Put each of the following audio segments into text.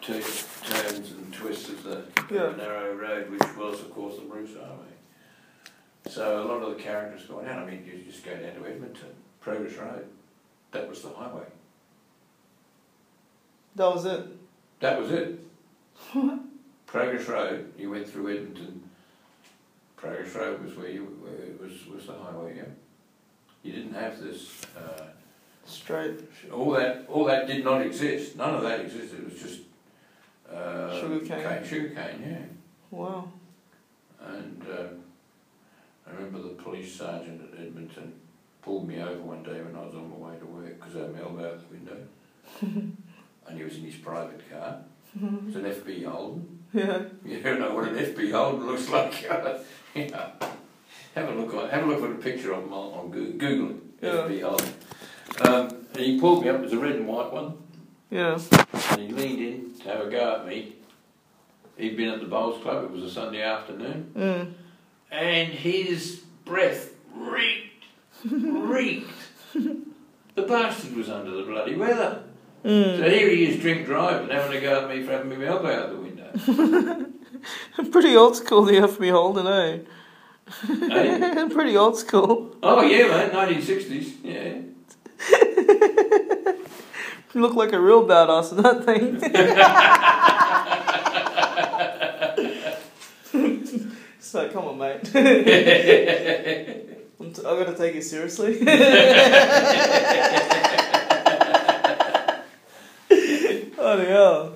turns and twists of the narrow road, which was, of course, the Bruce Highway. So a lot of the characters going out, I mean, you just go down to Edmonton, Progress Road, that was the highway. That was it? That was it. Progress Road, you went through Edmonton, Progress Road was where it was the highway, yeah. You didn't have this... straight. All that did not exist. None of that existed. It was just sugarcane, yeah. Wow. And I remember the police sergeant at Edmonton pulled me over one day when I was on my way to work because I had my elbow out the window, and he was in his private car. It's an FB Holden. Yeah. You don't know what an FB Holden looks like. Yeah. Have a look at a picture of him on Google. Yeah. FB Holden. And he pulled me up. It was a red and white one. Yeah. And he leaned in to have a go at me. He'd been at the Bowls Club. It was a Sunday afternoon. Mm. And his breath reeked. The bastard was under the bloody weather. Mm. So here he is drink driving, having a go at me for having my elbow out the window. Pretty old school, the FB Holden, eh? Eh? Pretty old school. Oh yeah, mate, 1960s, yeah. You look like a real badass in that thing. So, come on, mate. I've got to take you seriously. Oh, hell.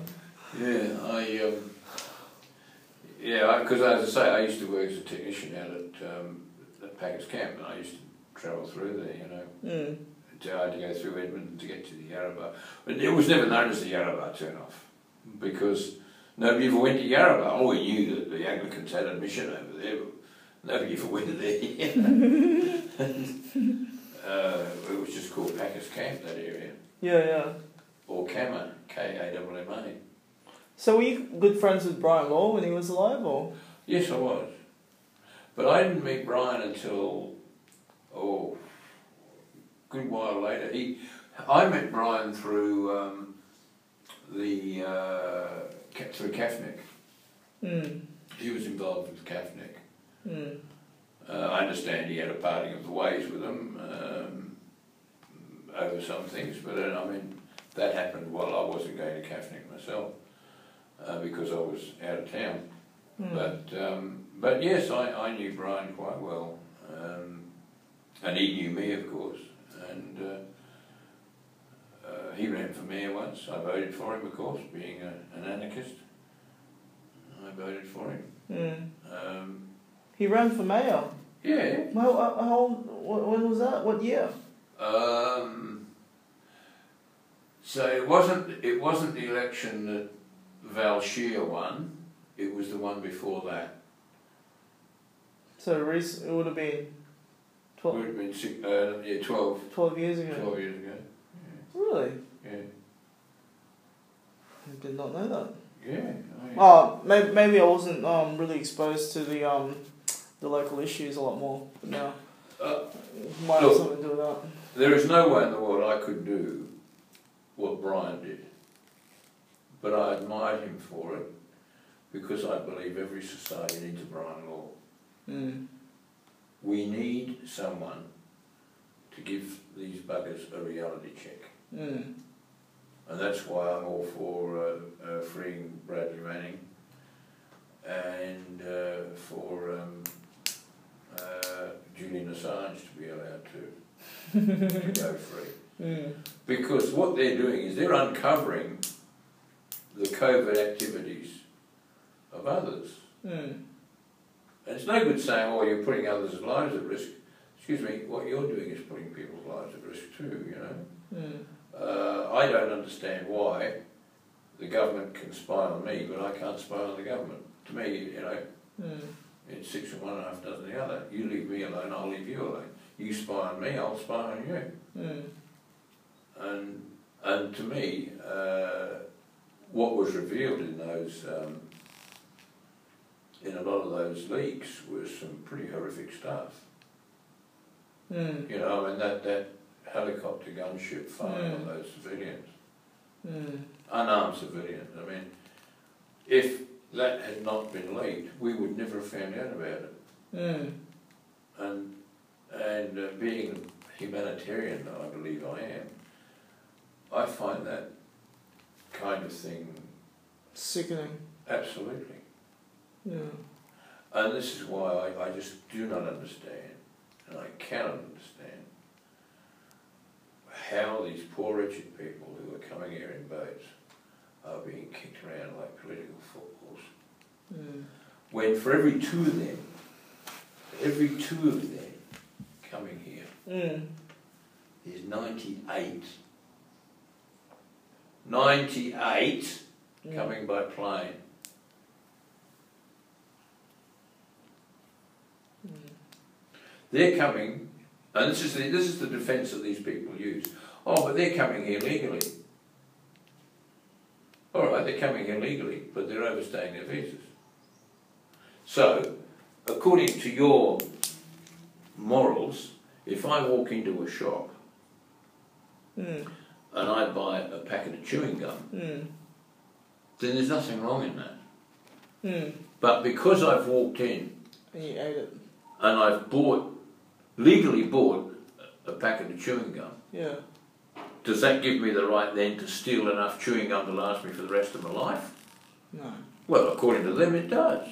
Yeah, because as I say, I used to work as a technician out at Packers Camp, and I used to travel through there, you know. Mm. I had to go through Edmonton to get to the Yarrabah. But it was never known as the Yarrabah turn-off, because nobody ever went to Yarrabah. Oh, we knew that the Anglicans had a mission over there, but nobody ever went there. It was just called Packers Camp, that area. Yeah. Or Kamma, Kamma. So were you good friends with Brian Law when he was alive, or? Yes, I was. But I didn't meet Brian until, a good while later. I met Brian through through Kafnik. Mm. He was involved with Kafnik. Mm. I understand he had a parting of the ways with them over some things, but I mean, that happened while I wasn't going to Kafnik myself, because I was out of town. Mm. But yes, I knew Brian quite well, and he knew me, of course, and he ran for mayor once. I voted for him, of course, being an anarchist. I voted for him. Mm. He ran for mayor? Yeah. When was that? What year? So it wasn't the election that Val Scheer won. It was the one before that. So it would have been 12. It would have been 12. 12 years ago. 12 years ago. Yeah. Really? Yeah. I did not know that. Yeah. Maybe I wasn't really exposed to the local issues a lot more. But now, might have something to do with that. There is no way in the world I could do what Brian did, but I admired him for it, because I believe every society needs a Brian Law. Mm. We need someone to give these buggers a reality check. Mm. And that's why I'm all for freeing Bradley Manning and for Julian Assange to be allowed to go free. Mm. Because what they're doing is they're uncovering the covert activities of others. Mm. And it's no good saying, oh, you're putting others' lives at risk. Excuse me, what you're doing is putting people's lives at risk too, you know. Mm. I don't understand why the government can spy on me, but I can't spy on the government. To me, you know, it's 6 and 1 half dozen the other. You leave me alone, I'll leave you alone. You spy on me, I'll spy on you. Mm. And to me, what was revealed in those, in a lot of those leaks, was some pretty horrific stuff. Mm. You know, I mean, that helicopter gunship fire on those civilians. unarmed civilians. I mean, if that had not been leaked, we would never have found out about it. And being a humanitarian that I believe I am, I find that kind of thing sickening. Absolutely. Yeah. And this is why I just do not understand, and I cannot understand, how these poor wretched people who are coming here in boats are being kicked around like political footballs. When for every two of them coming here, there's 98. 98 coming by plane. They're coming, and this is the defence that these people use. Oh, but they're coming here legally. All right, they're coming here legally, but they're overstaying their visas. So, according to your morals, if I walk into a shop and I buy a packet of chewing gum, then there's nothing wrong in that. But because I've walked in and you ate it, and I've legally bought a packet of chewing gum, does that give me the right then to steal enough chewing gum to last me for the rest of my life? No. Well, according to them, it does.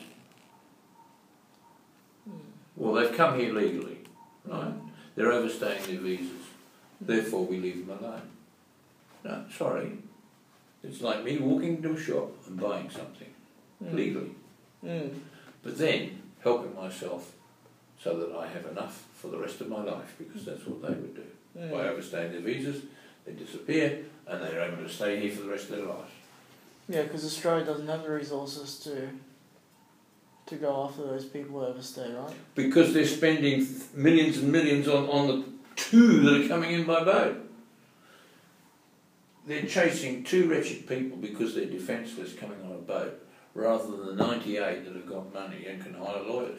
Well, they've come here legally, right? They're overstaying their visas. Therefore, we leave them alone. No, sorry. It's like me walking into a shop and buying something legally. But then helping myself so that I have enough for the rest of my life, because that's what they would do. By overstaying their visas, they disappear and they're able to stay here for the rest of their lives. Yeah, because Australia doesn't have the resources to go after those people who overstay, right? Because they're spending millions and millions on the two that are coming in by boat. They're chasing two wretched people because they're defenceless coming on a boat, rather than the 98 that have got money and can hire lawyers.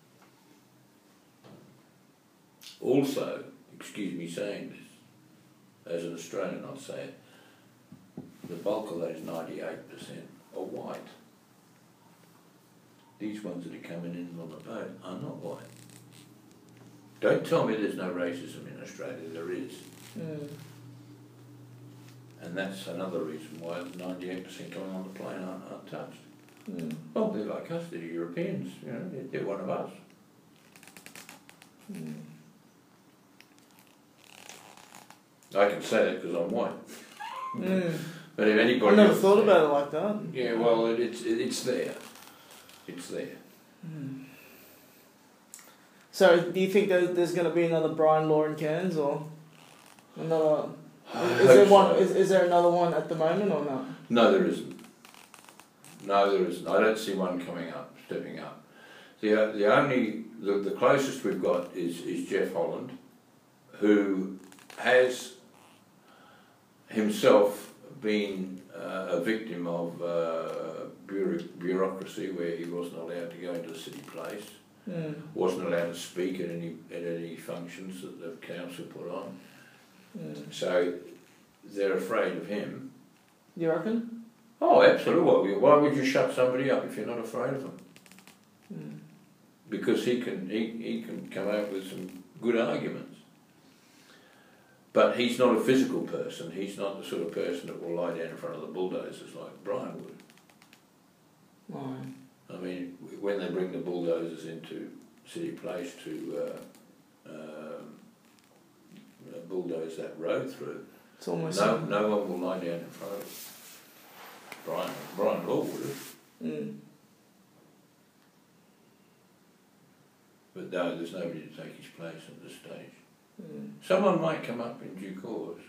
Also, excuse me saying this, as an Australian I'd say it, the bulk of those 98% are white. These ones that are coming in on the boat are not white. Don't tell me there's no racism in Australia, there is. And that's another reason why the 98% coming on the plane aren't touched. Well, they're like us, they're Europeans, you know, they're one of us. I can say that because I'm white. But if anybody... I never thought about it like that. Yeah, well, it's there. It's there. So, do you think there's going to be another Brian Law in Cairns, or another? Is there another one at the moment, or not? No, there isn't. No, there isn't. I don't see one stepping up. The closest we've got is Jeff Holland, who has himself been a victim of bureaucracy, where he wasn't allowed to go into the city place, wasn't allowed to speak at any functions that the council put on. So they're afraid of him. You reckon? Oh, absolutely. Why would you shut somebody up if you're not afraid of them? Because he can come out with some good arguments. But he's not a physical person. He's not the sort of person that will lie down in front of the bulldozers like Brian would. I mean, when they bring the bulldozers into City Place to bulldoze that road through, no one will lie down in front of it. Brian Law would have. But no, there's nobody to take his place at this stage. Someone might come up in due course.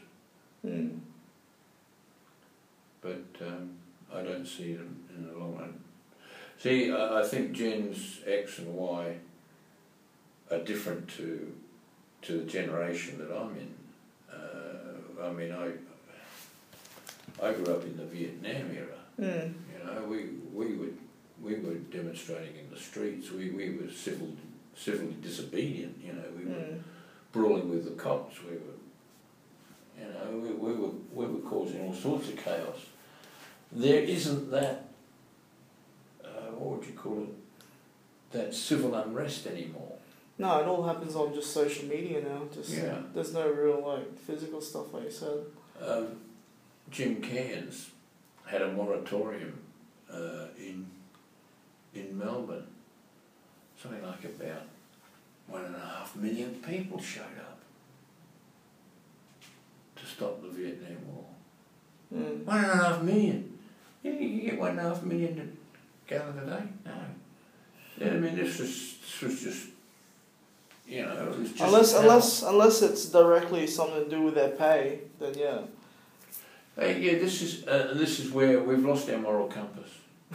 But I don't see them in the long run. See, I think Gens X and Y are different to the generation that I'm in. I mean, I grew up in the Vietnam era. You know, we were demonstrating in the streets. We were civilly disobedient. You know, we were brawling with the cops. We were, You know, we were causing all sorts of chaos. There isn't that, what would you call it, that civil unrest anymore. No, it all happens on just social media now. Just there's no real like physical stuff like you said. Jim Cairns had a moratorium in Melbourne. Something like about 1.5 million people showed up to stop the Vietnam War. 1.5 million. You get 1.5 million to gallon a day? No. Yeah, I mean, this was just, you know, it was just unless it's directly something to do with their pay, then yeah. Yeah, this is where we've lost our moral compass.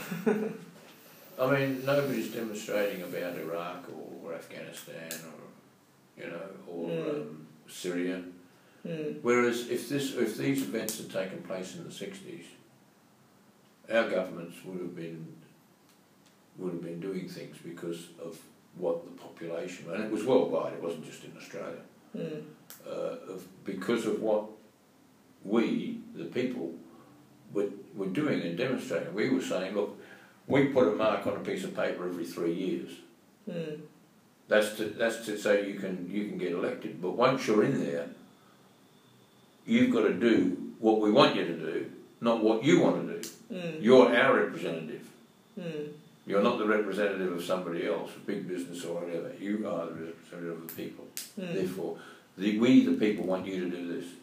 I mean, nobody's demonstrating about Iraq or Afghanistan or, you know, or Syria. Whereas if these events had taken place in the 60s, our governments would have been doing things because of what the population, and it was worldwide, it wasn't just in Australia, because of what we, the people, were doing and demonstrating. We were saying, look, we put a mark on a piece of paper every 3 years. That's to say you can get elected, but once you're in there, you've got to do what we want you to do, not what you want to do. You're our representative. You're not the representative of somebody else, big business or whatever. You are the representative of the people. Therefore, we, the people, want you to do this.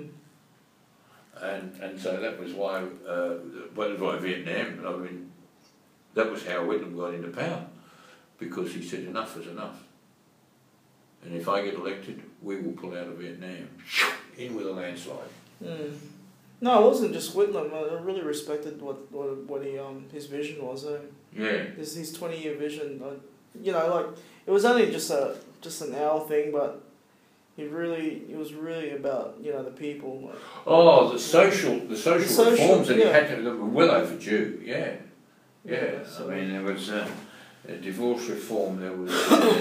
And so that was why, Vietnam, I mean, that was how Whitlam got into power, because he said enough is enough. And if I get elected, we will pull out of Vietnam, in with a landslide. No, it wasn't just Whitlam. I really respected what he his vision was. Yeah. His 20-year vision. You know, like it was only just an hour thing, but it was really about, you know, the people. Like, the social reforms that he had to, that were well overdue. Yeah. So, I mean, there was a divorce reform. There was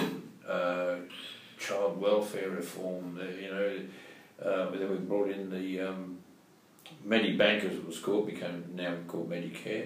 child welfare reform. You know, then we brought in the Medibank, as it was called, now called Medicare.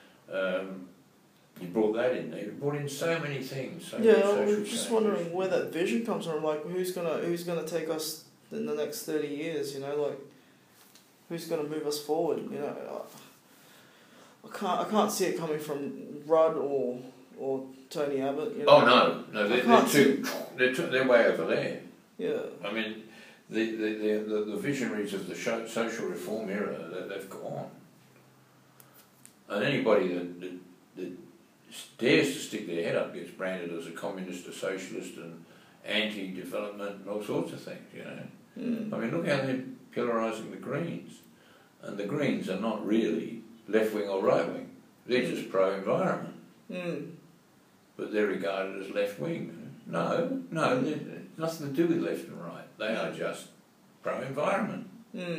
You brought that in there. You brought in so many things. I'm just wondering where that vision comes from. Like, who's gonna take us in the next 30 years? You know, like, who's gonna move us forward? You know, I can't see it coming from Rudd or Tony Abbott. You know? Oh no, they're way over there. Yeah. I mean, the visionaries of the social reform era, they've gone. And anybody that dares to stick their head up gets branded as a communist, a socialist, and anti-development, and all sorts of things, you know. I mean, look how they're pillarising the Greens. And the Greens are not really left-wing or right-wing. They're just pro-environment. But they're regarded as left-wing. No, they're nothing to do with left and right. They are just pro-environment.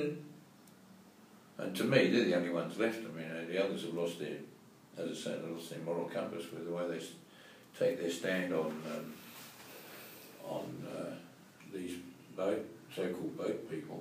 And to me, they're the only ones left. I mean, the others have lost their, as I say, they lost their moral compass with the way they take their stand on these so-called boat people.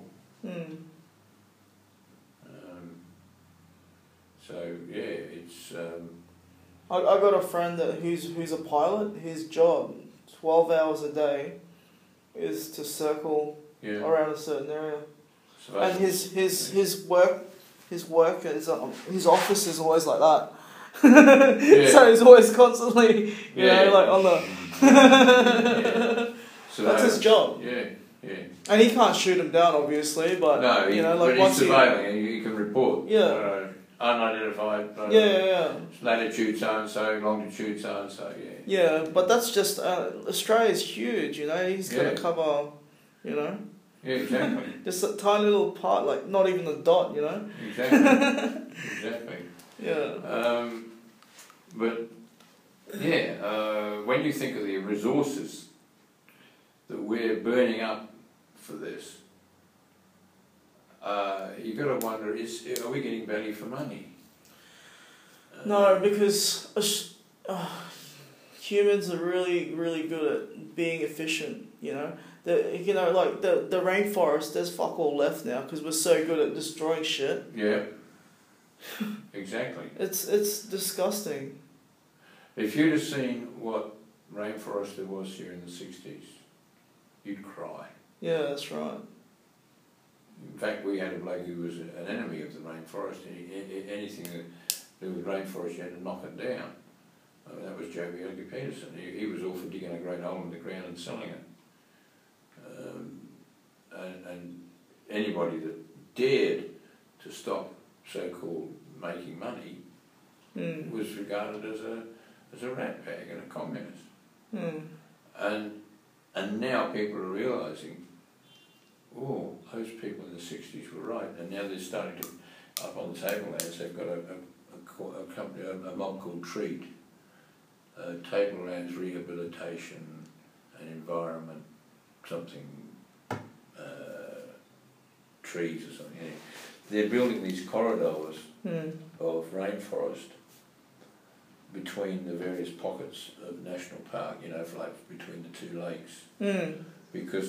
So yeah, it's. I got a friend who's a pilot. His job, 12 hours a day, is to circle around a certain area. So and his work is his office is always like that. So he's always constantly, you know, like on the. So that's his job. Yeah. And he can't shoot him down, obviously, but no, you know, like once he's surveilling, he can report. Yeah. Unidentified. Latitude so and so, longitude so and so. Yeah, but that's just Australia's huge. You know, he's gonna cover. You know. Yeah, exactly. Just a tiny little part, like not even a dot. You know. Exactly. Yeah. But when you think of the resources that we're burning up for this, you've got to wonder: are we getting value for money? No, because humans are really, really good at being efficient, you know. Like the rainforest, there's fuck all left now because we're so good at destroying shit. Yeah. Exactly. It's disgusting. If you'd have seen what rainforest there was here in the 60s, you'd cry. Yeah, that's right. In fact, we had a bloke who was an enemy of the rainforest. Anything that do with rainforest, you had to knock it down. That was Joh Bjelke-Petersen. He was all for digging a great hole in the ground and selling it. And anybody that dared to stop so-called making money was regarded as a rat bag and a communist. And now people are realising, oh, those people in the 60s were right, and now they're starting to, up on the Tablelands, they've got a company, a mob called TREAT, Tablelands Rehabilitation and Environment, something, trees or something. Anyway, they're building these corridors of rainforest between the various pockets of national park, you know, like between the two lakes, because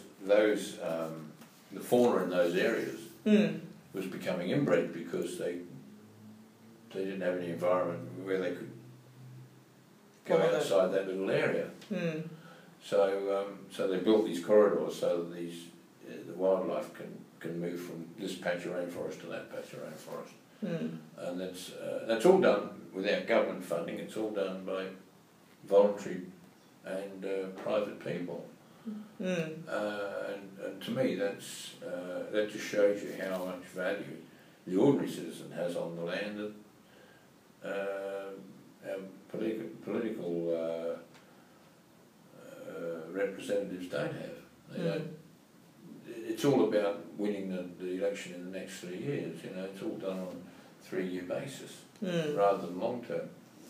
the fauna in those areas was becoming inbred because they didn't have any environment where they could go outside that little area. So they built these corridors so that the wildlife can move from this patch of rainforest to that patch of rainforest. And that's all done without government funding. It's all done by voluntary and private people. And to me, that just shows you how much value the ordinary citizen has on the land that our political representatives don't have. They don't. It's all about winning the election in the next 3 years. You know, it's all done on a 3-year basis rather than long term.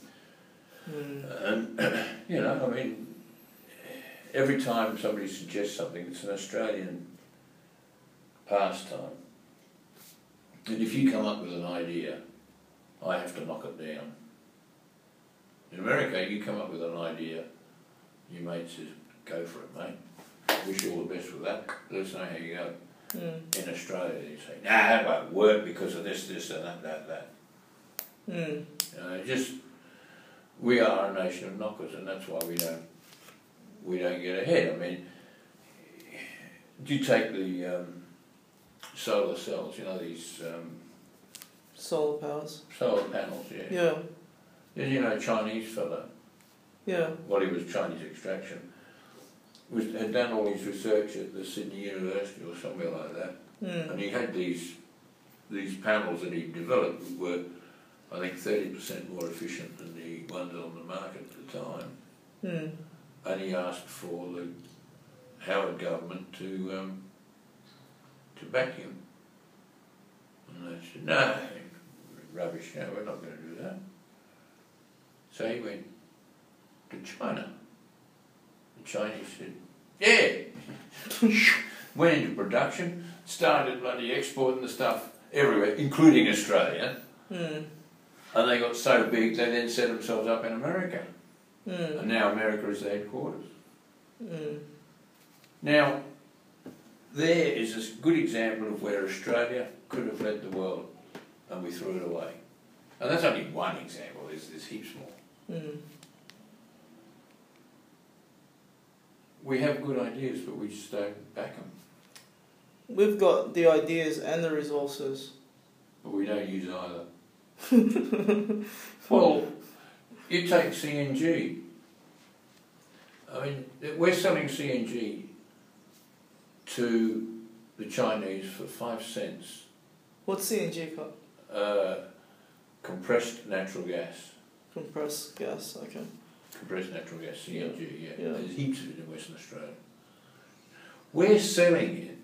And you know, I mean, every time somebody suggests something, it's an Australian pastime. And if you come up with an idea, I have to knock it down. In America, you come up with an idea, your mate says, go for it, mate. Wish you all the best with that. Let us know how you go. In Australia, you say, nah, that won't work because of this, and that. You know, we are a nation of knockers, and that's why we don't get ahead. I mean, do you take the solar cells, you know, these solar powers. Solar panels, yeah. Yeah. Did you know a Chinese fella? Yeah. Well, he was Chinese extraction. Had done all his research at the Sydney University or somewhere like that, and he had these panels that he developed that were, I think, 30% more efficient than the ones on the market at the time. And he asked for the Howard government to back him, and they said, no, rubbish, no, we're not going to do that. So he went to China. The Chinese said, yeah. Went into production, started bloody exporting the stuff everywhere, including Australia. And they got so big they then set themselves up in America. And now America is the headquarters. Now, there is a good example of where Australia could have led the world and we threw it away. And that's only one example, there's heaps more. We have good ideas, but we just don't back them. We've got the ideas and the resources. But we don't use either. Well, you take CNG. I mean, we're selling CNG to the Chinese for 5 cents. What's CNG? Compressed natural gas. Compressed gas, okay. Compressed natural gas, CNG, yeah. Yeah. There's heaps of it in Western Australia. We're selling it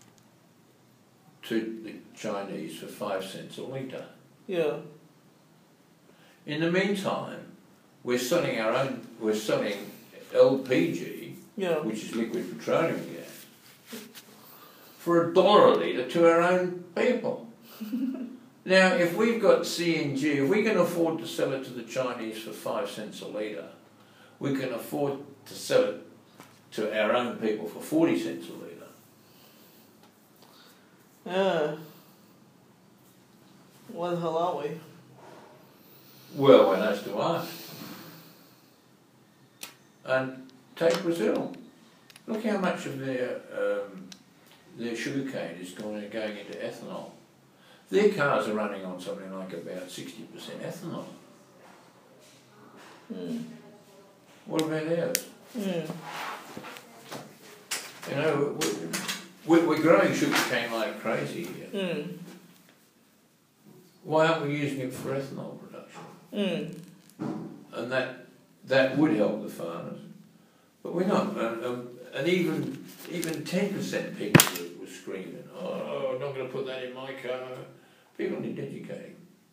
to the Chinese for 5 cents a litre. Yeah. In the meantime, we're selling LPG, which is liquid petroleum gas, for $1 a litre to our own people. Now, if we've got CNG, if we can afford to sell it to the Chinese for 5 cents a litre, we can afford to sell it to our own people for 40 cents a litre. Yeah. Where the hell are we? Well, one has to ask. And take Brazil. Look how much of their sugarcane is going into ethanol. Their cars are running on something like about 60% ethanol. Mm. What about ours? Mm. You know, we're growing sugarcane like crazy here. Mm. Why aren't we using it for ethanol production? Mm. And that would help the farmers, but we're not. And even 10% people were screaming, "Oh, I'm not going to put that in my car." People need educating.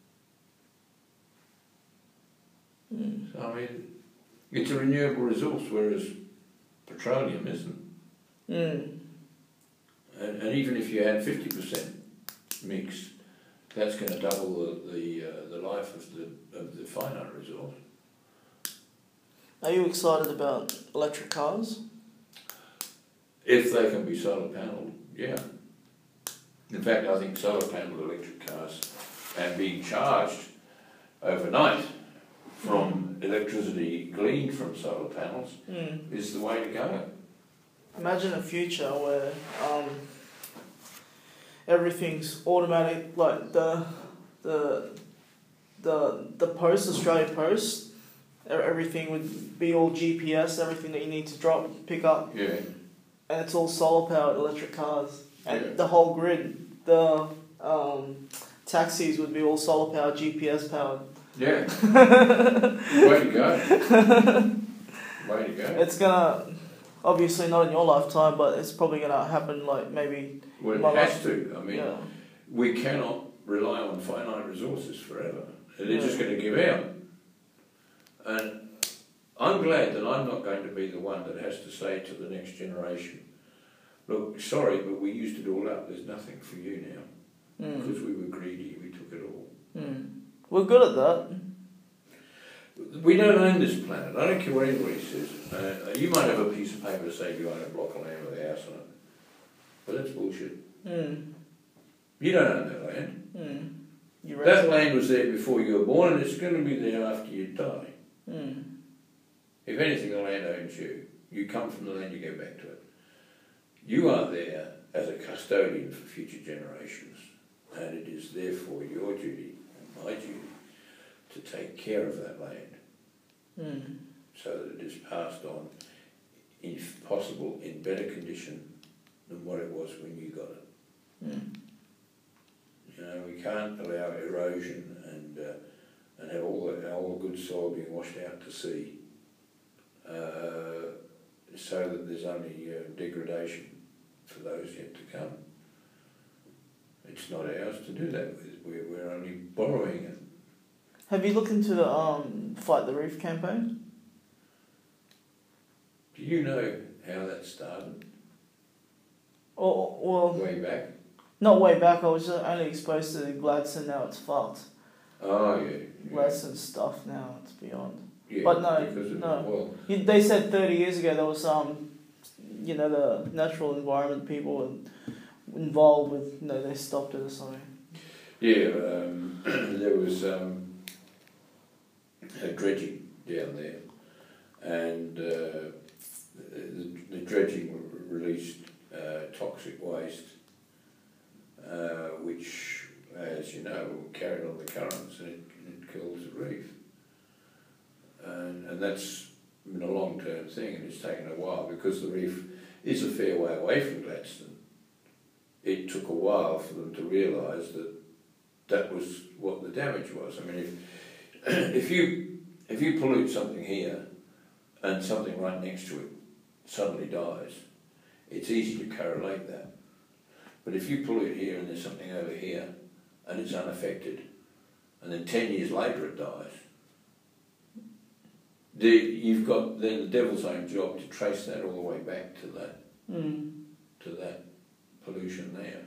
Mm. So I mean, it's a renewable resource, whereas petroleum isn't. Mm. And even if you had 50% mix, that's going to double the life of the finite resource. Are you excited about electric cars? If they can be solar panelled, yeah. In fact, I think solar panelled electric cars and being charged overnight from electricity gleaned from solar panels is the way to go. Imagine a future where everything's automatic, like the Post, Australia Post, everything would be all GPS, everything that you need to drop, pick up. Yeah. And it's all solar powered electric cars. And Yeah. the whole grid, the taxis would be all solar powered, GPS powered. Yeah. Way to go. Way to go. It's gonna, obviously not in your lifetime, but it's probably gonna happen like maybe. Well, it has to. I mean, yeah. we cannot rely on finite resources forever. They're just going to give out. And I'm glad that I'm not going to be the one that has to say to the next generation, look, sorry, but we used it all up. There's nothing for you now. Because we were greedy, we took it all. We're good at that. We don't own this planet. I don't care what anybody says. You might have a piece of paper to say you own a block of land with a house on it. But that's bullshit. You don't own that land. That land was there before you were born, and it's going to be there after you die. If anything, the land owns you. You come from the land, you go back to it. You are there as a custodian for future generations, and it is therefore your duty, and my duty, to take care of that land, so that it is passed on, if possible, in better condition than what it was when you got it. You know, we can't allow erosion and have all the good soil being washed out to sea, so that there's only degradation for those yet to come. It's not ours to do that with. We're only borrowing it. Have you looked into the Fight the Reef campaign? Do you know how that started? Well, way back? Not way back, I was only exposed to Gladstone, now it's fucked. Oh, yeah. Gladstone stuff now, it's beyond. Yeah, but they said 30 years ago there was the natural environment people involved with, they stopped it or something. Yeah, there was a dredging down there, and the dredging released toxic waste, which, as you know, carried on the currents, and it kills the reef. And that's been a long-term thing, and it's taken a while, because the reef is a fair way away from Gladstone. It took a while for them to realise that was what the damage was. I mean, if you pollute something here and something right next to it suddenly dies, it's easy to correlate that. But if you pollute here and there's something over here and it's unaffected, and then 10 years later it dies, you've got then the devil's own job to trace that all the way back to that pollution there.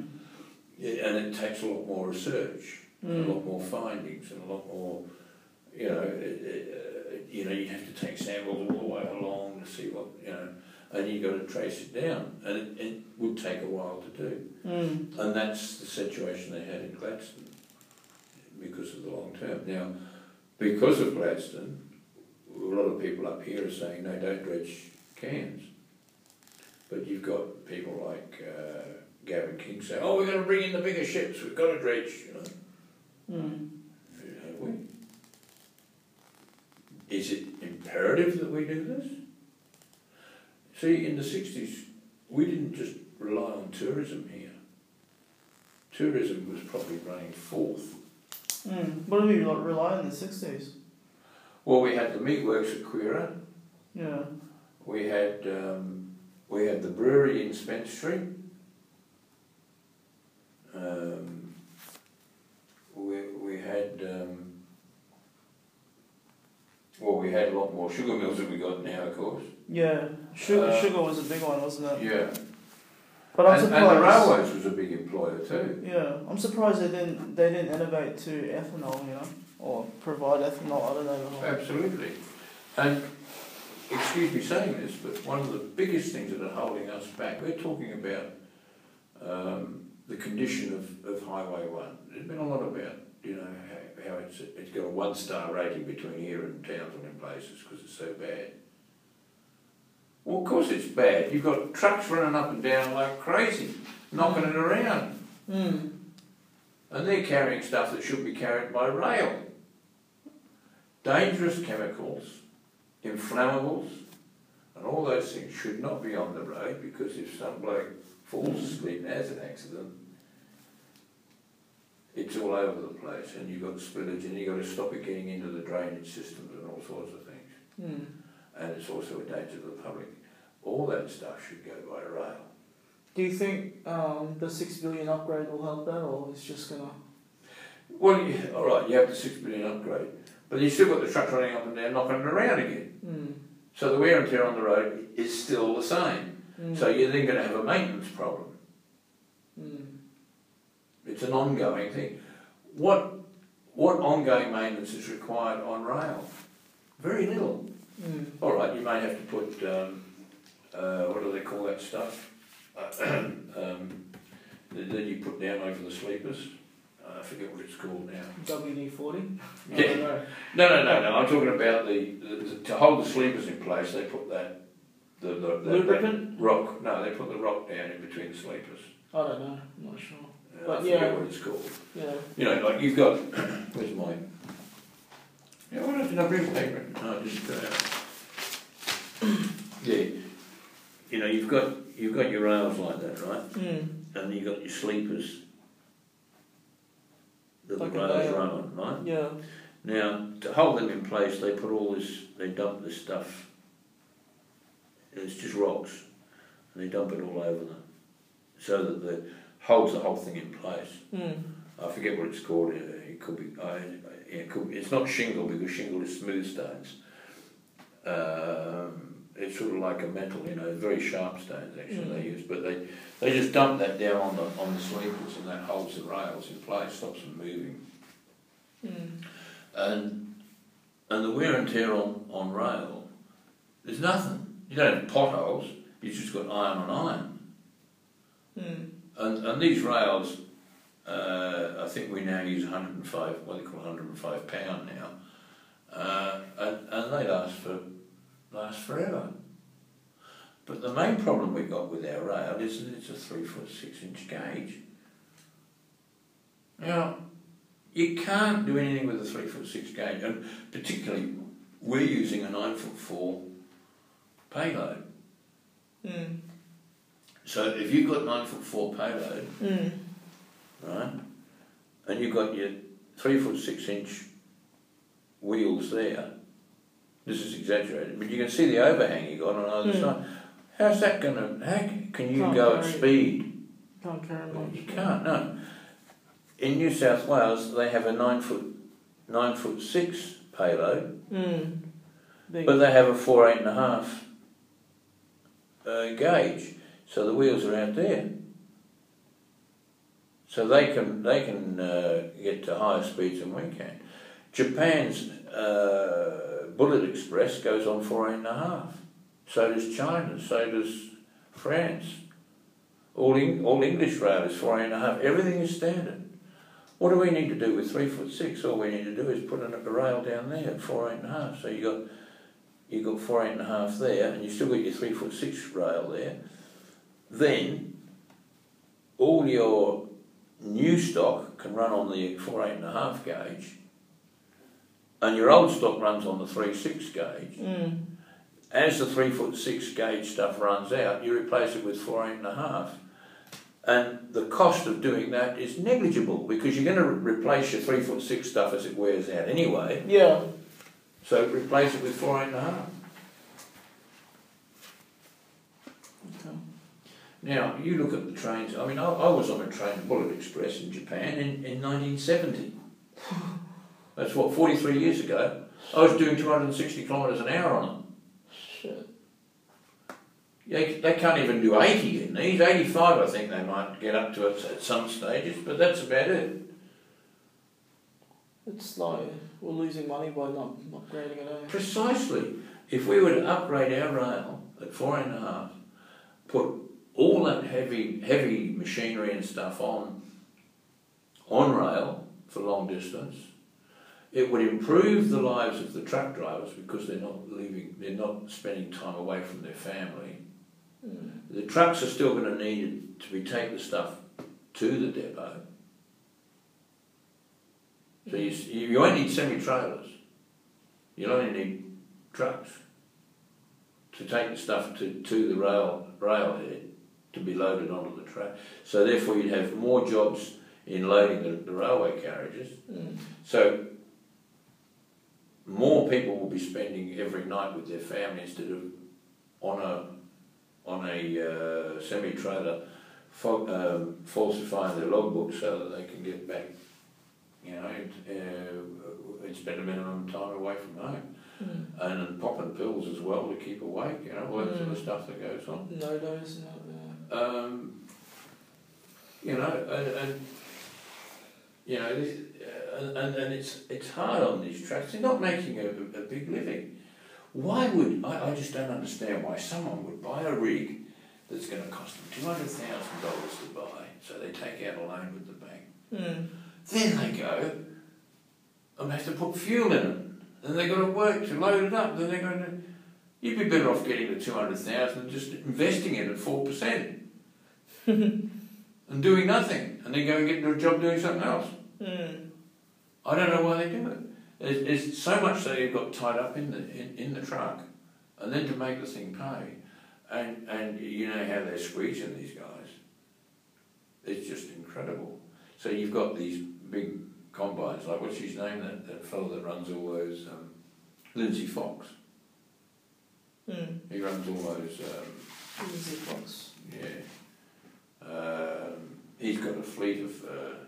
Yeah, and it takes a lot more research, a lot more findings, and a lot more you have to take samples all the way along to see what, and you've got to trace it down, and it would take a while to do. And that's the situation they had in Gladstone because of the long term. Now, because of Gladstone, a lot of people up here are saying, no, don't dredge cans. But you've got people like Gavin King saying, oh, we're going to bring in the bigger ships, we've got to dredge, Have we? Is it imperative that we do this? See, in the 60s, we didn't just rely on tourism here. Tourism was probably running fourth. What did we rely on in the 60s? Well, we had the meat works at Quira. Yeah. We had the brewery in Spence Street. We had a lot more sugar mills than we got now, of course. Yeah, sugar was a big one, wasn't it? Yeah. But I'm surprised. And the railways was a big employer too. Yeah, I'm surprised they didn't innovate to ethanol, or provide ethanol. I don't know. Absolutely. And excuse me saying this, but one of the biggest things that are holding us back, we're talking about the condition of Highway 1. There's been a lot about, how it's got a 1-star rating between here and Townsville in places because it's so bad. Well, of course it's bad. You've got trucks running up and down like crazy, knocking it around. And they're carrying stuff that should be carried by rail. Dangerous chemicals, inflammables, and all those things should not be on the road because if some bloke falls asleep and has an accident, it's all over the place and you've got spillage and you've got to stop it getting into the drainage systems and all sorts of things. And it's also a danger to the public. All that stuff should go by rail. Do you think the $6 billion upgrade will help that, or it's just going to... Well, all right, you have the $6 billion upgrade, but you've still got the trucks running up and down, knocking it around again. So the wear and tear on the road is still the same. So you're then going to have a maintenance problem. It's an ongoing thing. What ongoing maintenance is required on rail? Very little. All right, you may have to put, what do they call that stuff? That you put down over the sleepers. I forget what it's called now. WD-40? Yeah. No. I'm talking about to hold the sleepers in place. They put that lubricant rock. No, they put the rock down in between the sleepers. I don't know. I'm not sure. But I forget what it's called. Yeah. Like you've got. Where's mine? Yeah, why don't I bring paper? No, I just got out. Yeah. You've got your rails like that, right? And you've got your sleepers that like the rails run on, right? Yeah. Now, to hold them in place, they dump this stuff, and it's just rocks, and they dump it all over them, so that it holds the whole thing in place. I forget what it's called. It could be. It's not shingle because shingle is smooth stones. It's sort of like a metal, very sharp stones actually they use, but they just dump that down on the sleepers and that holds the rails in place, stops them moving. And the wear and tear on rail, there's nothing. You don't have potholes, you've just got iron on iron. And these rails, I think we now use 105, what they call 105 pound now, and they last forever. But the main problem we've got with our rail is that it's a 3-foot 6-inch gauge. Now, you can't do anything with a 3-foot 6 gauge, and particularly we're using a 9'4" payload. So if you've got 9'4" payload, right, and you've got your 3'foot 6" wheels there, this is exaggerated, but you can see the overhang you got on either side. How's that going to... How can you go at speed? Can't carry much. You can't, no. In New South Wales, they have a 9'6" payload, but they have a 4 8.5 gauge, so the wheels are out there. So they can get to higher speeds than we can. Japan's Bullet Express goes on 14.5. So does China, so does France. All English rail is 14.5. Everything is standard. What do we need to do with 3'6"? All we need to do is put a rail down there at 4.5. So you got 4.5 there, and you still got your 3'6" rail there. Then all your new stock can run on the 4.5 gauge, and your old stock runs on the 3'6" gauge. As the 3'6" gauge stuff runs out, you replace it with 4.5. And the cost of doing that is negligible, because you're going to replace your 3'6" stuff as it wears out anyway. Yeah. So replace it with 4.5. Okay. Now, you look at the trains. I mean, I was on a train, Bullet Express in Japan in 1970. That's what, 43 years ago. I was doing 260 kilometres an hour on them. Shit. They can't even do 80 in these. 85 I think they might get up to at some stages, but that's about it. It's like we're losing money by not upgrading it. Precisely. If we were to upgrade our rail at 4.5, put all that heavy machinery and stuff on rail for long distance, it would improve the lives of the truck drivers, because they're not spending time away from their family. The trucks are still going to need to take the stuff to the depot. So you won't need semi-trailers. You'll only need trucks to take the stuff to the railhead to be loaded onto the track. So therefore you'd have more jobs in loading the railway carriages. So more people will be spending every night with their family instead of on a semi-trailer falsifying their logbook so that they can get back, and spend a minimum time away from home. And popping pills as well to keep awake, all that sort of stuff that goes on. No dose, and it's hard on these tracks. They're not making a big living. Why would I just don't understand why someone would buy a rig that's going to cost them $200,000 to buy, so they take out a loan with the bank. Then they go and have to put fuel in it, and they've got to work to load it up. Then they're going to. You'd be better off getting the $200,000 and just investing it at 4% and doing nothing, and then go and get a job doing something else. I don't know why they do it. There's so much that you've got tied up in the truck, and then to make the thing pay, and you know how they're squeezing these guys. It's just incredible. So you've got these big combines, like what's his name, that fellow that runs all those, Lindsay Fox. He runs all those. Lindsay Fox. Yeah. He's got a fleet of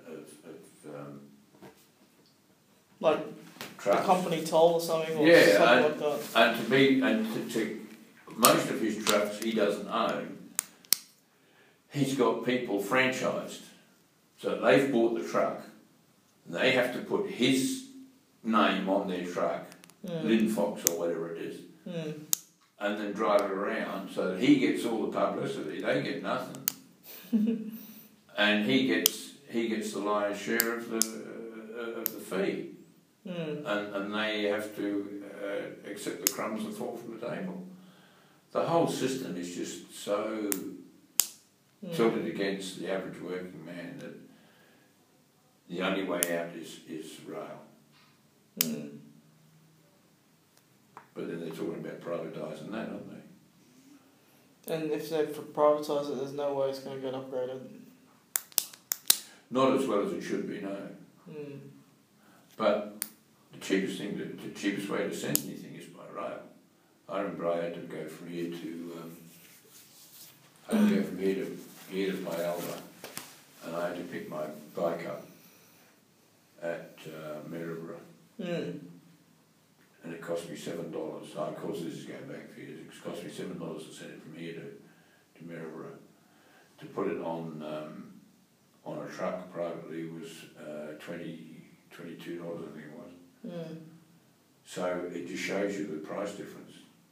like trucks. A company toll or something, or something like that. And to most of his trucks he doesn't own. He's got people franchised, so they've bought the truck. They have to put his name on their truck, Lynn Fox or whatever it is, and then drive it around so that he gets all the publicity. They get nothing, and he gets the lion's share of the fee. And they have to accept the crumbs that fall from the table. The whole system is just so tilted against the average working man that the only way out is rail. But then they're talking about privatising that, aren't they? And if they privatise it, there's no way it's going to get upgraded. Not as well as it should be, no. But the cheapest way to send anything is by rail. I remember I had to go from here to Pyalba, and I had to pick my bike up at Maryborough, and it cost me $7. Of course, this is going back 4 years. It cost me $7 to send it from here to Maryborough. To put it on a truck privately was $22, I think it was. So it just shows you the price difference.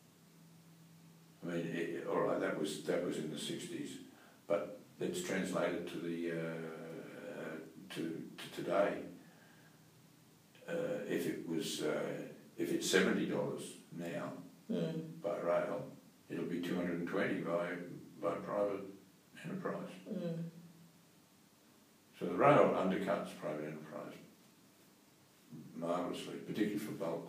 I mean, all right, that was in the 60s, but let's translate it to the to today. If it's $70 now by rail, it'll be $220 by private enterprise. So the rail undercuts private enterprise marvellously, particularly for bulk.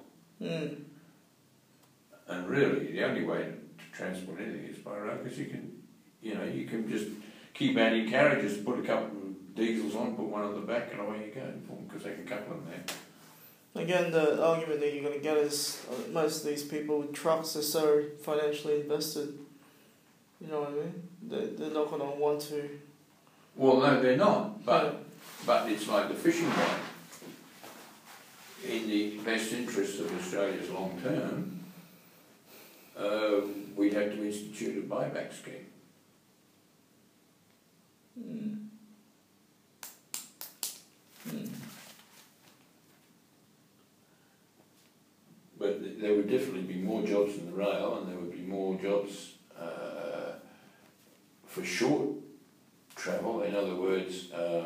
And really, the only way to transport anything is by rail, because you can just keep adding carriages, put a couple of diesels on, put one on the back, and away you go, because they can couple them there. Again, the argument that you're going to get is most of these people with trucks are so financially invested. You know what I mean? They're not going to want to. Well, no, they're not. But it's like the fishing line. In the best interest of Australia's long term, we'd have to institute a buyback scheme. But there would definitely be more jobs in the rail, and there would be more jobs for short travel. In other words,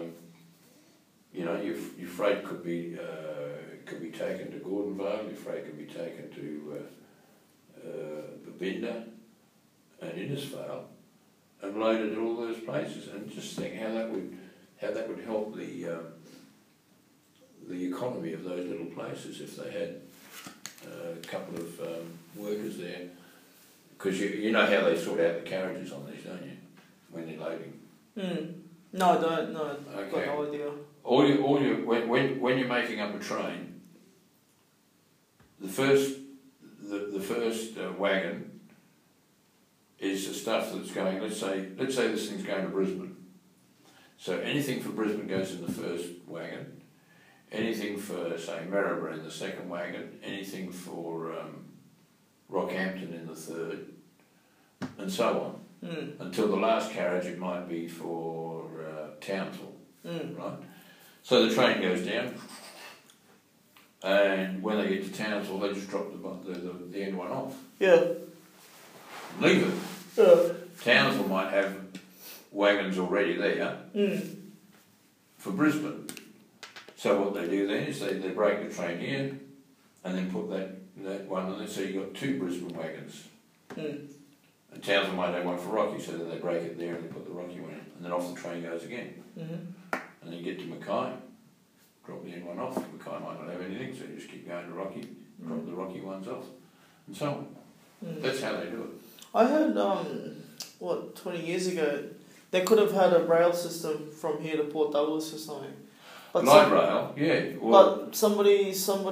your freight could be taken to Gordonvale, your freight could be taken to Babinda and Innisfail, and loaded at all those places. And just think how that would help the economy of those little places if they had a couple of workers there, because you know how they sort out the carriages on these, don't you, when they're loading? No, I don't. No, I've got no idea. When you're making up a train, the first wagon is the stuff that's going. Let's say this thing's going to Brisbane. So anything for Brisbane goes in the first wagon. Anything for, say, Maryborough in the second wagon, anything for Rockhampton in the third, and so on. Until the last carriage, it might be for Townsville, right? So the train goes down, and when they get to Townsville, they just drop the end one off. Yeah. Leave it. Yeah. Townsville might have wagons already there for Brisbane. So what they do then is they break the train here, and then put that one on there, so you've got two Brisbane wagons. And Townsville might have one for Rocky, so then they break it there and they put the Rocky one in, and then off the train goes again. And then you get to Mackay, drop the end one off. Mackay might not have anything, so you just keep going to Rocky, drop the Rocky ones off, and so on. That's how they do it. I heard, 20 years ago, they could have had a rail system from here to Port Douglas or something. But light rail, yeah. Well, but somebody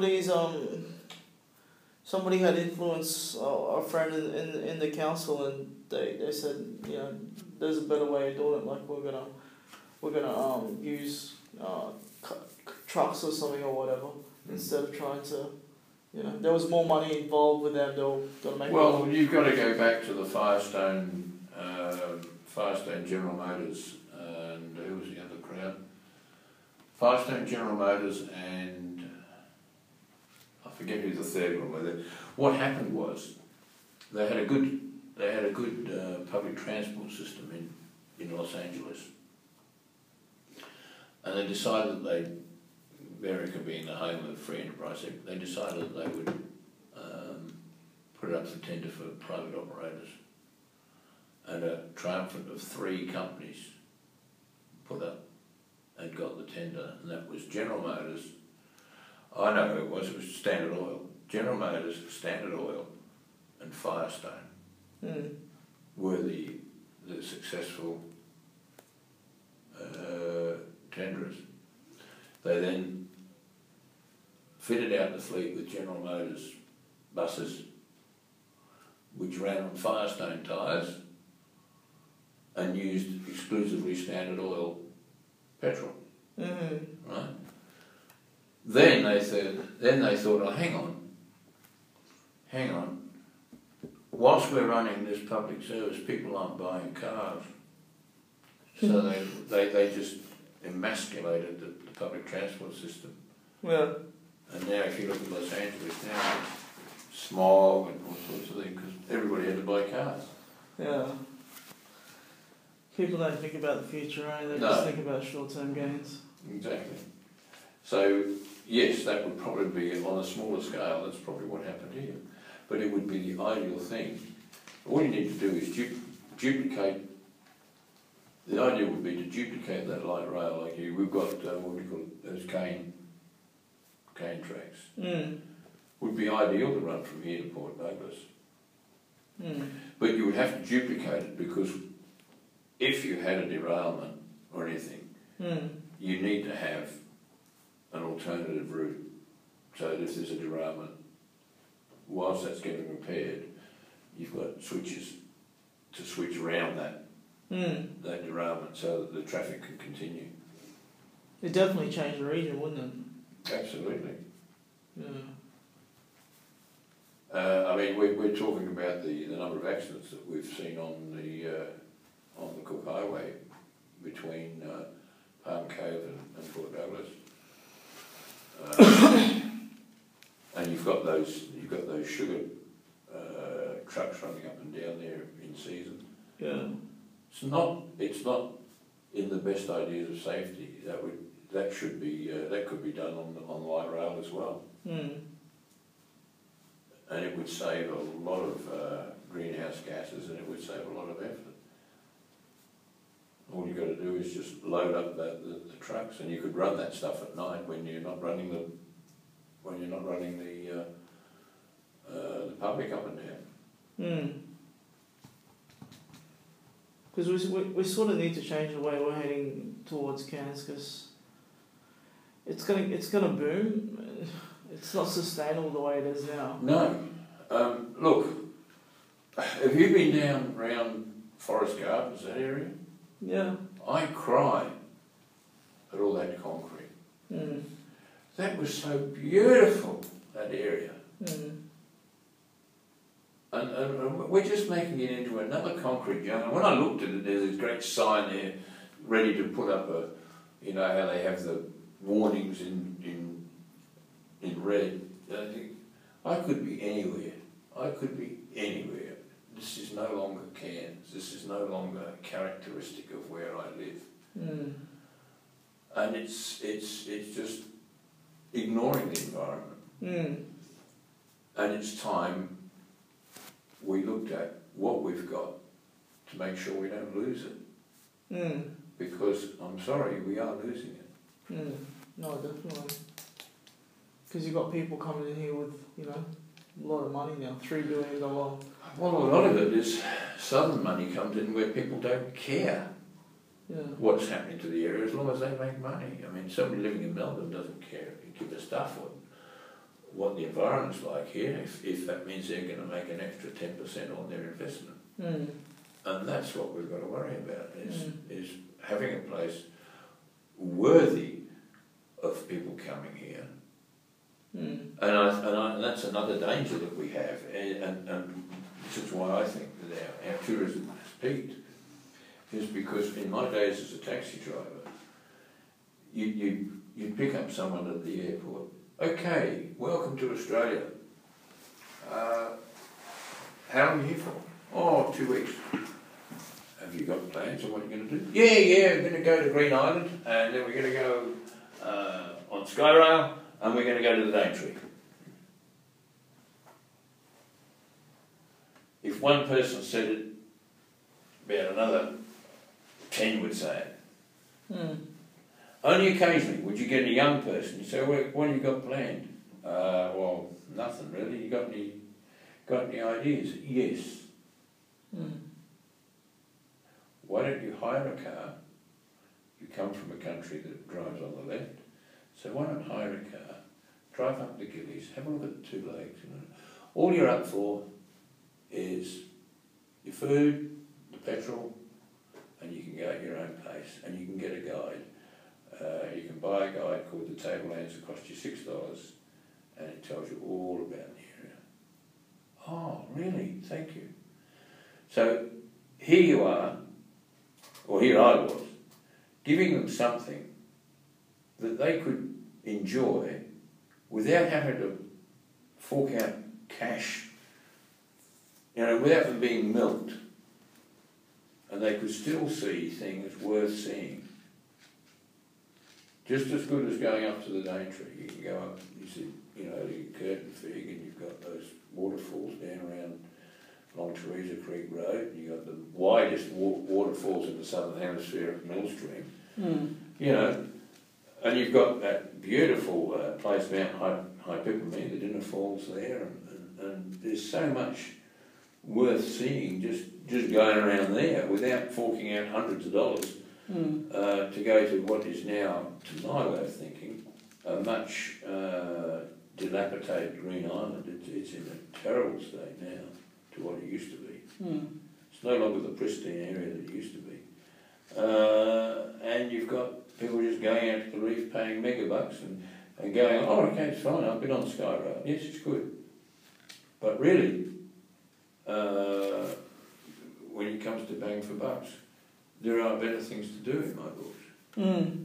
had influenced a friend in the council, and they said, there's a better way of doing it. Like we're gonna use trucks or something or whatever instead of trying to. There was more money involved with them. They were gonna make. Well, you've got to go back to the Firestone General Motors, and who was the other crowd? Firestone General Motors, and I forget who the third one was. What happened was they had a good public transport system in Los Angeles, and they decided that America being the home of free enterprise, they decided that they would put it up for tender for private operators, and a triumvirate of three companies put up and got the tender, and that was General Motors. I know who it was Standard Oil. General Motors, Standard Oil, and Firestone were the successful tenderers. They then fitted out the fleet with General Motors buses, which ran on Firestone tyres and used exclusively Standard Oil petrol. Right? Then they thought, oh, hang on. Whilst we're running this public service, people aren't buying cars. So they just emasculated the public transport system. Yeah. And now if you look at Los Angeles now, it's smog and all sorts of things, because everybody had to buy cars. Yeah. People don't think about the future, eh? They just think about short-term gains. Exactly. So, yes, that would probably be, on a smaller scale, that's probably what happened here. But it would be the ideal thing. All you need to do is duplicate. The idea would be to duplicate that light rail like you. We've got, what do you call it, those cane tracks. Would be ideal to run from here to Port Douglas. But you would have to duplicate it, because if you had a derailment or anything, you need to have an alternative route. So that if there's a derailment, whilst that's getting repaired, you've got switches to switch around that derailment so that the traffic can continue. It'd definitely change the region, wouldn't it? Absolutely. Yeah. I mean, we're talking about the number of accidents that we've seen on the Cook Highway between Palm Cove and Port Douglas, and you've got those sugar trucks running up and down there in season. Yeah. It's not in the best ideas of safety. That should be that could be done on light rail as well. And it would save a lot of greenhouse gases, and it would save a lot of effort. All you've got to do is just load up the trucks, and you could run that stuff at night when you're not running the public up and down. Because we sort of need to change the way we're heading towards Cairns, because it's gonna boom. It's not sustainable the way it is now. No. Look, have you been down around Forest Gardens, that area? Yeah. I cry at all that concrete. That was so beautiful, that area. And we're just making it into another concrete jungle. When I looked at it, there's this great sign there, ready to put up how they have the warnings in red. And I think, I could be anywhere. I could be anywhere. This is no longer Cairns. This is no longer characteristic of where I live. And it's just ignoring the environment. And it's time we looked at what we've got to make sure we don't lose it. Because, I'm sorry, we are losing it. No, definitely. Because you've got people coming in here with, a lot of money now, $3 billion. Well, a lot of it is southern money comes in where people don't care what's happening to the area as long as they make money. I mean, somebody living in Melbourne doesn't care if you give a stuff what the environment's like here, if that means they're going to make an extra 10% on their investment. And that's what we've got to worry about, is having a place worthy of people coming here. And that's another danger that we have, and this is why I think that our tourism has peaked, is because in my days as a taxi driver, you'd pick up someone at the airport. Okay, welcome to Australia. How long are you here for? Oh, 2 weeks. Have you got plans on what you're going to do? Yeah, we're going to go to Green Island, and then we're going to go on Skyrail, and we're going to go to the Daintree. If one person said it, about another 10 would say it. Only occasionally would you get a young person. You say, well, what have you got planned? Well, nothing really. You got any ideas? Yes. Why don't you hire a car? You come from a country that drives on the left, so why not hire a car, drive up the Gillies, have a look at the two lakes. All you're up for is your food, the petrol, and you can go at your own pace, and you can get a guide. You can buy a guide called the Tablelands. It costs you $6, and it tells you all about the area. Oh, really? Thank you. So here you are, or here I was, giving them something that they could enjoy without having to fork out cash, without them being milked, and they could still see things worth seeing. Just as good as going up to the Daintree. You can go up, you see, the Curtin Fig, and you've got those waterfalls down around along Teresa Creek Road, and you've got the widest waterfalls in the Southern Hemisphere at Millstream. And you've got that beautiful place, Mount Hypipamee, the Dinner Falls there, and there's so much worth seeing just going around there without forking out hundreds of dollars to go to what is now, to my way of thinking, a much dilapidated green island. It's in a terrible state now to what it used to be. It's no longer the pristine area that it used to be. And you've got people just going out to the reef paying megabucks and going, oh, okay, it's fine, I've been on Sky Rail. Yes, it's good. But really, when it comes to bang for bucks, there are better things to do in my books.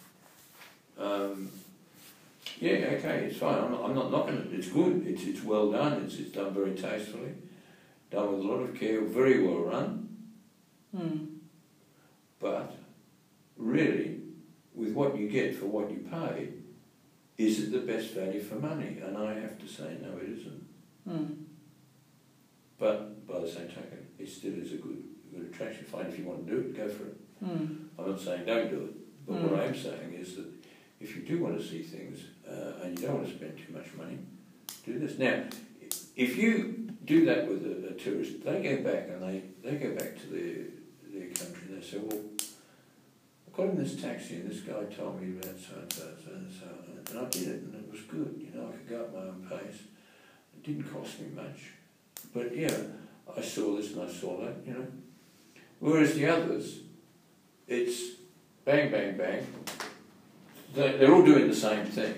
Yeah, okay, it's fine. I'm not knocking it. It's good. It's well done. It's done very tastefully, done with a lot of care, very well run. But really, with what you get for what you pay, is it the best value for money? And I have to say, no, it isn't. But by the same token, it still is a good attraction. Fine, if you want to do it, go for it. I'm not saying don't do it, but what I am saying is that if you do want to see things and you don't want to spend too much money, do this. Now, if you do that with a tourist, they go back and they go back to their country and they say, well, I got in this taxi and this guy told me about so and so and so, and I did it and it was good. I could go at my own pace. It didn't cost me much, but yeah, I saw this and I saw that. Whereas the others, it's bang, bang, bang. They're all doing the same thing.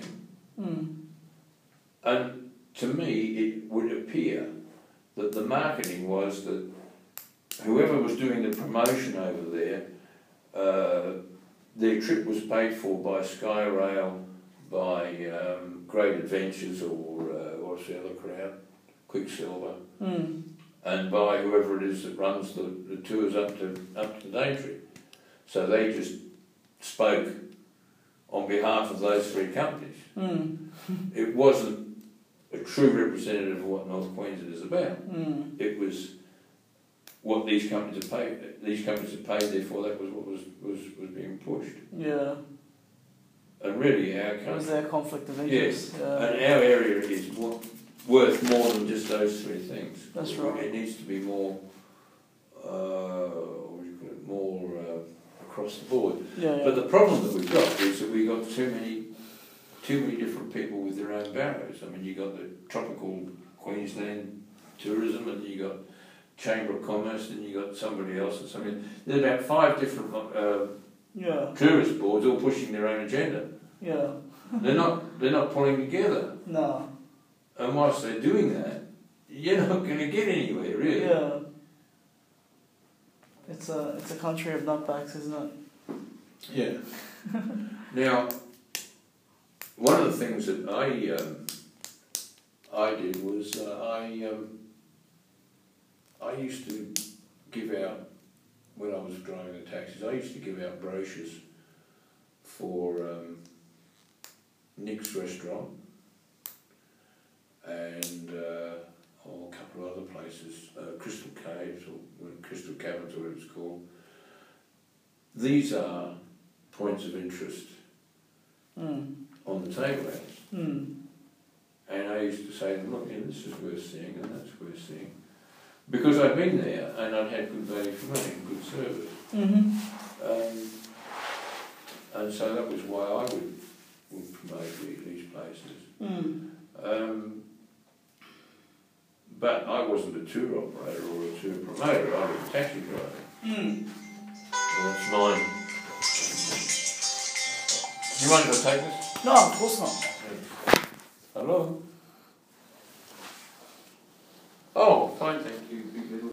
And to me, it would appear that the marketing was that whoever was doing the promotion over there, their trip was paid for by Sky Rail, by Great Adventures or what's the other crowd, Quicksilver, and by whoever it is that runs the tours up to the Daintree. So they just spoke on behalf of those three companies. It wasn't a true representative of what North Queensland is about. It was what these companies have paid. These companies have paid, therefore that was what was being pushed. Yeah. And really, our country. It was their conflict of interest. Yes. And our area is worth more than just those three things. That's right. It needs to be more. More across the board. But the problem that we've got is that we've got too many different people with their own barrows. I mean, you've got the tropical Queensland tourism, and you've got Chamber of Commerce, and you've got somebody else and something. There's about 5 different tourist boards all pushing their own agenda. They're not pulling together. No. And whilst they're doing that, you're not going to get anywhere, really. It's a country of nutbags, isn't it? Now, one of the things that I did was I used to give out, when I was driving the taxis, I used to give out brochures for Nick's Restaurant and a couple of other places, Crystal Caves or Crystal Caverns or whatever it's called. These are points of interest on the tablelands. And I used to say to them, look, this is worth seeing and that's worth seeing. Because I'd been there and I'd had good value for money and good service. And so that was why I would promote these places. But I wasn't a tour operator or a tour promoter, I was a taxi driver. Well, that's mine. Do you mind if I take this? No, of course not. Hello? Oh, fine, thank you.